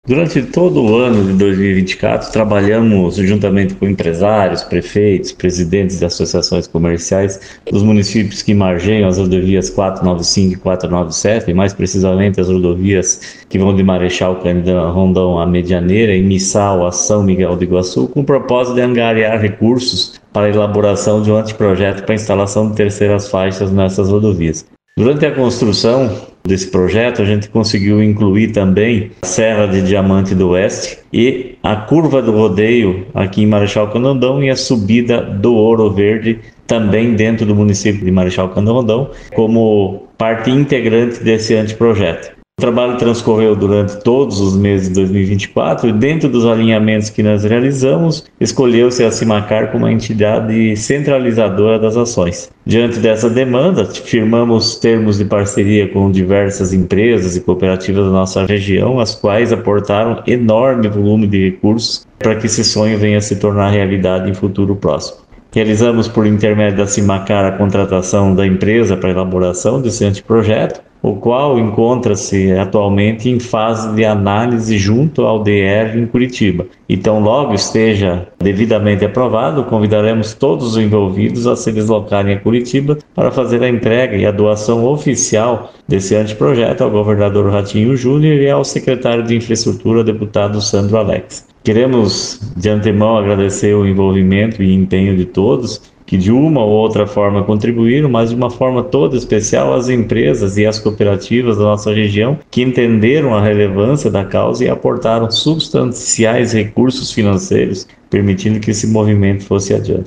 Durante todo o ano de 2024, trabalhamos juntamente com empresários, prefeitos, presidentes de associações comerciais dos municípios que margeiam as rodovias 495 e 497, e mais precisamente as rodovias que vão de Marechal Cândido Rondon a Medianeira e Missal a São Miguel do Iguaçu, com o propósito de angariar recursos para a elaboração de um anteprojeto para a instalação de terceiras faixas nessas rodovias. Durante a construção desse projeto, a gente conseguiu incluir também a Serra de Diamante do Oeste e a curva do rodeio aqui em Marechal Cândido Rondon e a subida do Ouro Verde também dentro do município de Marechal Cândido Rondon como parte integrante desse anteprojeto. O trabalho transcorreu durante todos os meses de 2024 e dentro dos alinhamentos que nós realizamos, escolheu-se a Simacar como a entidade centralizadora das ações. Diante dessa demanda, firmamos termos de parceria com diversas empresas e cooperativas da nossa região, as quais aportaram enorme volume de recursos para que esse sonho venha a se tornar realidade em futuro próximo. Realizamos por intermédio da Simacar a contratação da empresa para a elaboração desse anteprojeto, o qual encontra-se atualmente em fase de análise junto ao DR em Curitiba. Então, logo esteja devidamente aprovado, convidaremos todos os envolvidos a se deslocarem a Curitiba para fazer a entrega e a doação oficial desse anteprojeto ao governador Ratinho Júnior e ao secretário de Infraestrutura, deputado Sandro Alex. Queremos, de antemão, agradecer o envolvimento e empenho de todos que de uma ou outra forma contribuíram, mas de uma forma toda especial as empresas e as cooperativas da nossa região que entenderam a relevância da causa e aportaram substanciais recursos financeiros, permitindo que esse movimento fosse adiante.